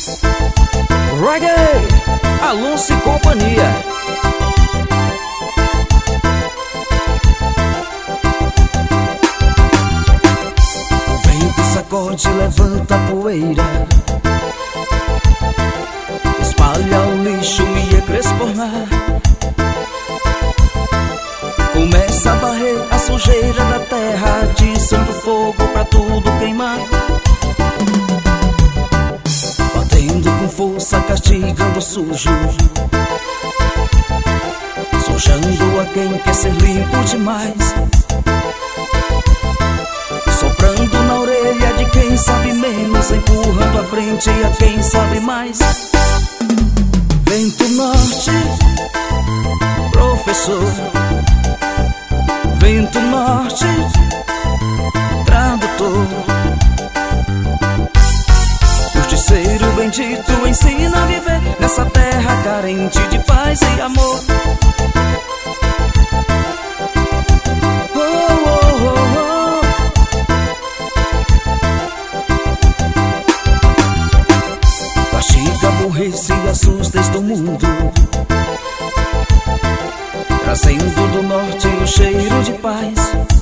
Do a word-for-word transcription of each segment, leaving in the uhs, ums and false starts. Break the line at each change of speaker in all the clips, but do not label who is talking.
Reggae, Alonso e companhia. O vento sacode, levanta a poeira, espalha o lixo e a cresponar. Começa a varrer a sujeira da terra, atiçando fogo pra tudo queimar. Batendo com força, castigando o sujo, sujando a quem quer ser limpo demais. Soprando na orelha de quem sabe menos, empurrando à frente a quem sabe mais. Vento norte, professor. Vento norte, tradutor. Justiceiro bendito ensina a viver nessa terra carente de paz e amor. Oh, oh, oh, oh. Castiga, aborrece e assusta este mundo, trazendo do norte o cheiro de paz.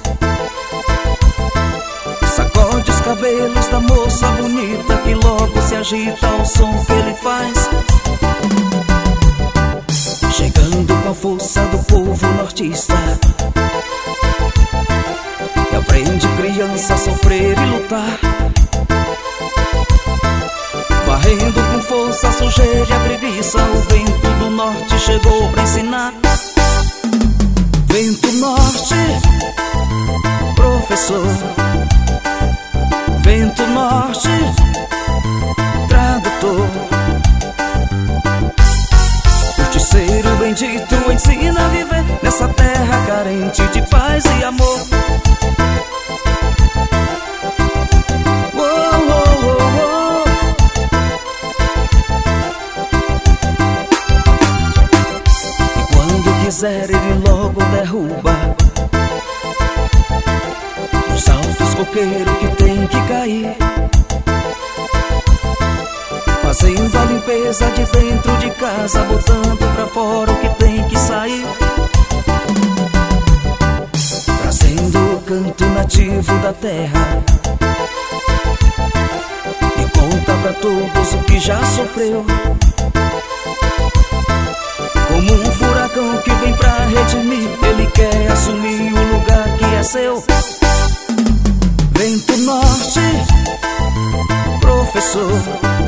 Sacode os cabelos da moça bonita que logo se agita ao som que ele faz. Chegando com a força do povo nortista, que aprende criança a sofrer e lutar. Varrendo com força a sujeira e a preguiça, o vento do norte chegou pra ensinar. Vento norte, professor. Vento norte, tradutor. Justiceiro bendito ensina a viver nessa terra carente de paz e amor. Oh, oh, oh, oh. E quando quiser ele logo derruba os altos coqueiros que tem que cair, fazendo a limpeza de dentro de casa, botando pra fora o que tem que sair. Trazendo o canto nativo da terra, e conta pra todos o que já sofreu. Como um furacão que vem pra redimir, ele quer assumir o lugar que é seu. Vento norte, professor.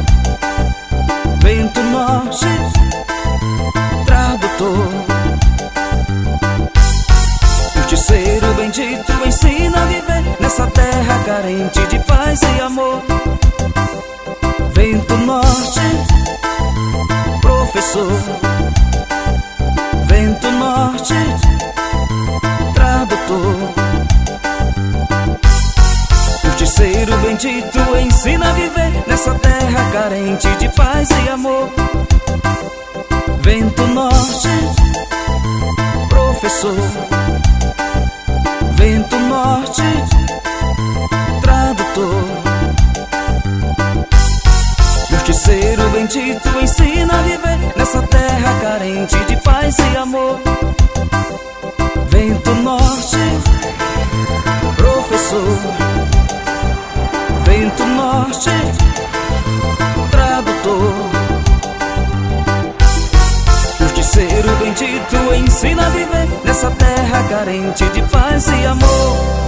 Vento norte, tradutor. Justiceiro bendito ensina a viver nessa terra carente de paz e amor. Vento norte, professor. Vento norte, tradutor. Justiceiro bendito ensina a viver nessa terra carente de paz e amor. Vento norte, professor. Vento norte, tradutor. Justiceiro bendito ensina a viver nessa terra carente de paz e amor. Vento norte, professor. Vento norte, tradutor. Justiceiro bendito ensina a viver nessa terra carente de paz e amor.